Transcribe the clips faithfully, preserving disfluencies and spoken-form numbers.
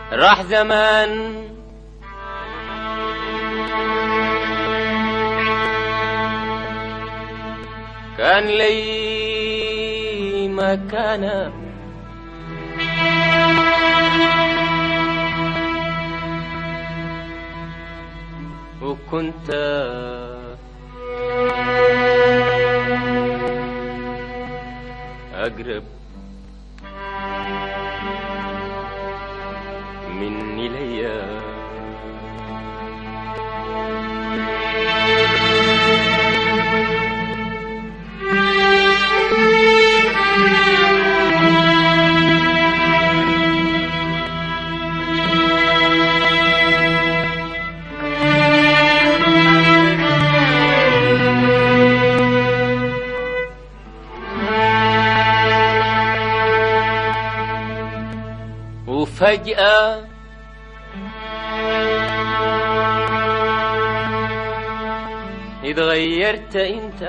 راح زمان كان لي مكانة وكنت أقرب مني ليا وفجأة اتغيرت انت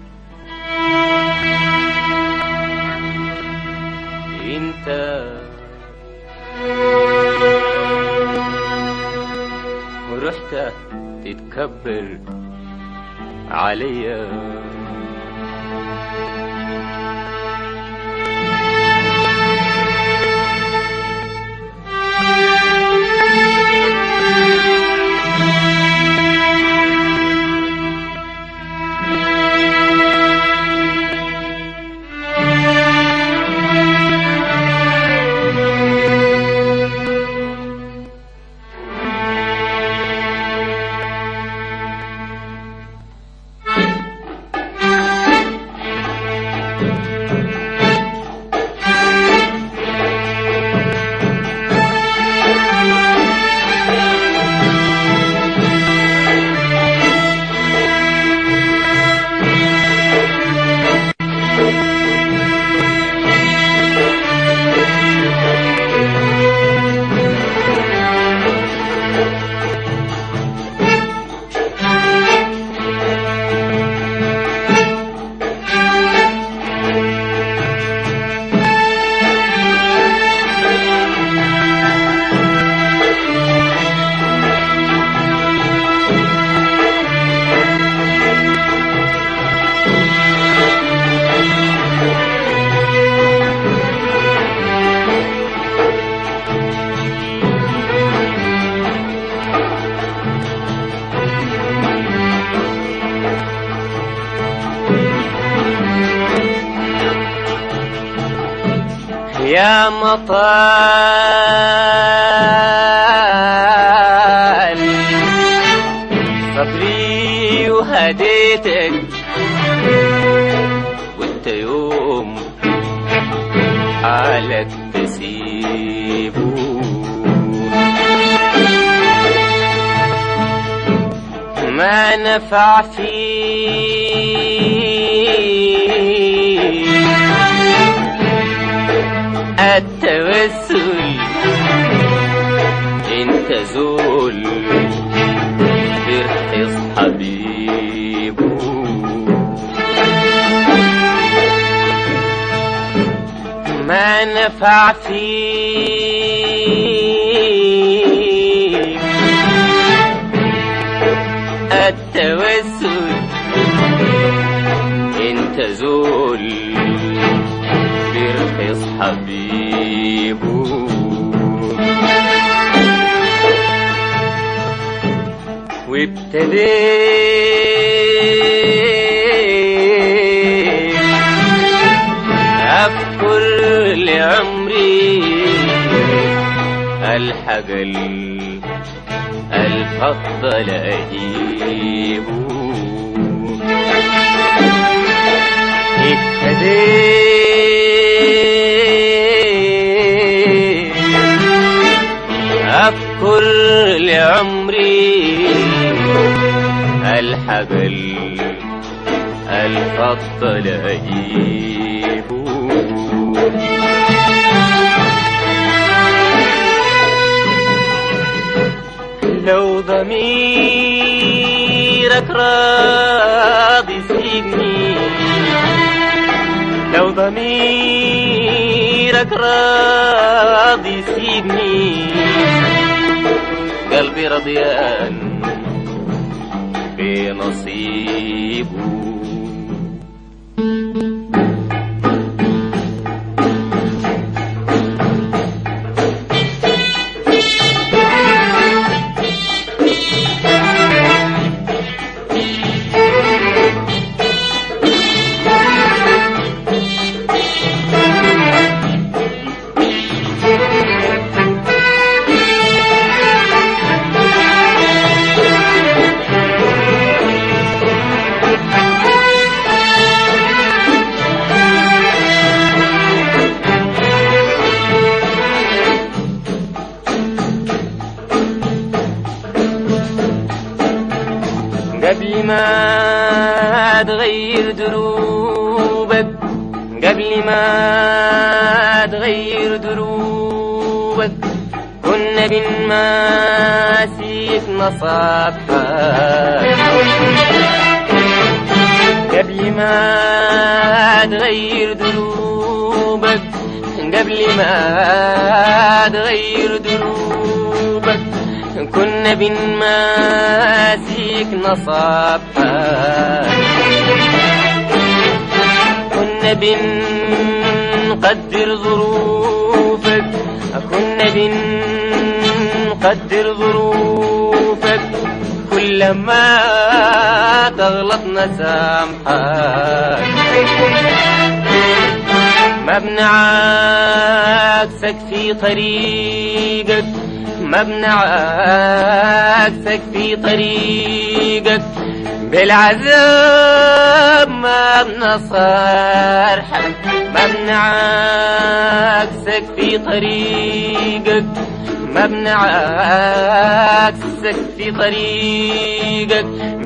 انت ورحت تتكبر عليا يا مطال صبري وهديتك وانت يوم حالك تسيبه ما نفع فيه التوسل انت زول ترخص حبيبه ما نفع فيه التوسل انت زول ترخص حبيبه وابتديت أفكر لعمري الحق الفضل أجيبه ابتديت أفكر لعمري الحق الفضل أجيبه لو ضميرك راضي سيبني لو ضميرك راضي سيبني قلبي رضيان بنصيبه. قبل ما تغير دروبك، قبل ما تغير دروبك، كنا بنماسيك نصابحك. قبل ما تغير دروبك، قبل ما تغير دروبك، كنا بنماسيك نصابحك. كنا بنقدر ظروفك، كنا بنقدر ظروفك، كلما تغلط نسامحك. ما بنعاكسك في طريقك، ما بنعاكسك في طريقك، بالعذاب ما بنصارحك. ما بنعاكسك في طريقك، ما بنعاكسك في طريقك،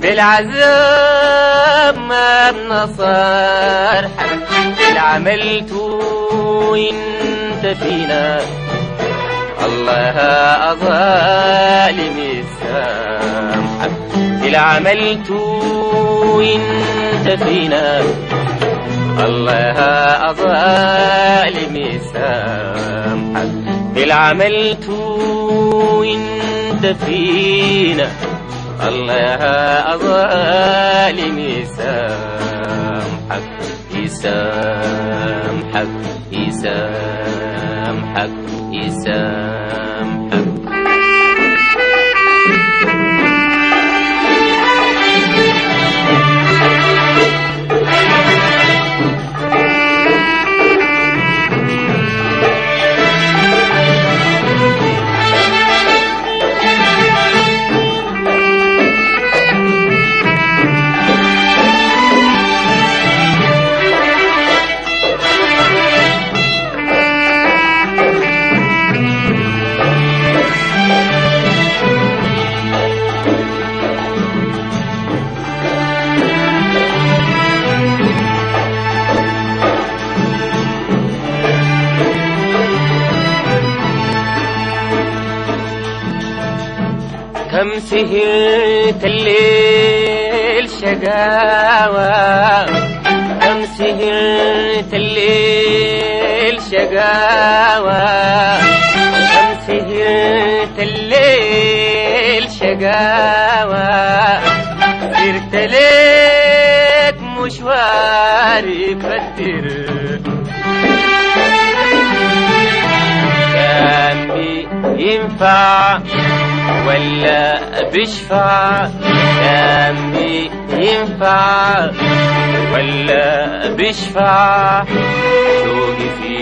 بالعذاب ما بنصارحك. اللي عملته انت فينا الله أظالم يسامحك. اللي عملته انت فينا الله أظالم يسامحك. اللي عملته انت فينا الله أظالم يسامحك. يسامحك يسامحك يسامحك. كم سهرت الليل شقاوة، كم سهرت الليل شقاوة، كم سهرت الليل شقاوة، سرت ليك مشواري كتر. كان ينفع ولا بشفع، كان ينفع ولا بشفع، شوقي في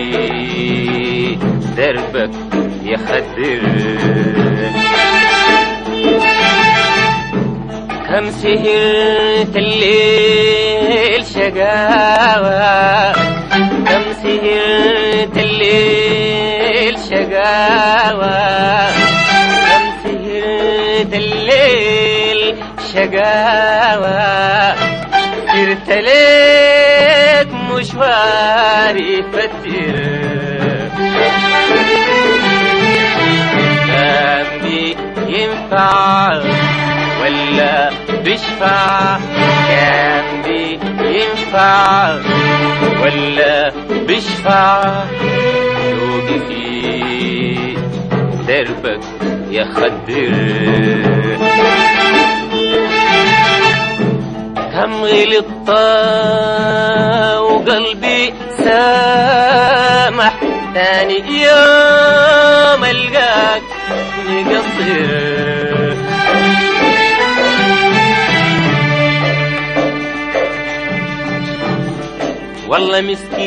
دربك يخدر. كم سهرت الليل شقاوة، كم سهرت الليل شقاوة، كم سهرت الليل شقاوة، سرت ليك مشواري فتر. كان ينفع ولا بشفع، كان ينفع ولا بشفع، شوقي في دربك يا خدر. كم غلطت وقلبي سامح، تاني يوم القاك مقصر. والله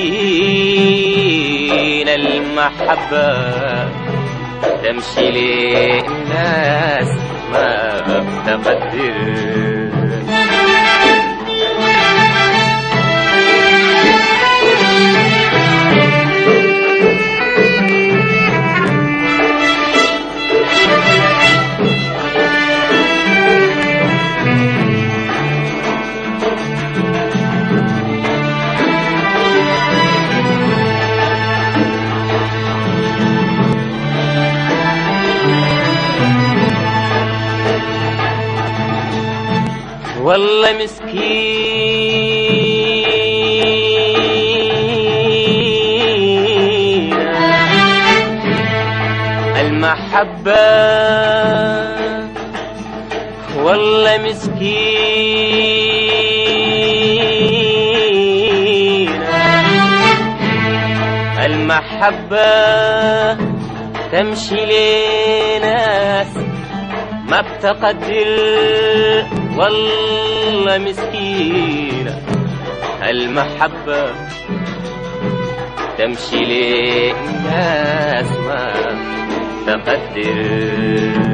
مسكين المحبة تمشي للناس ما تقدر. والله مسكين المحبة، والله مسكين المحبة تمشي لناس ما بتقدر. والله مسكينة المحبة تمشي للناس ما تقدر.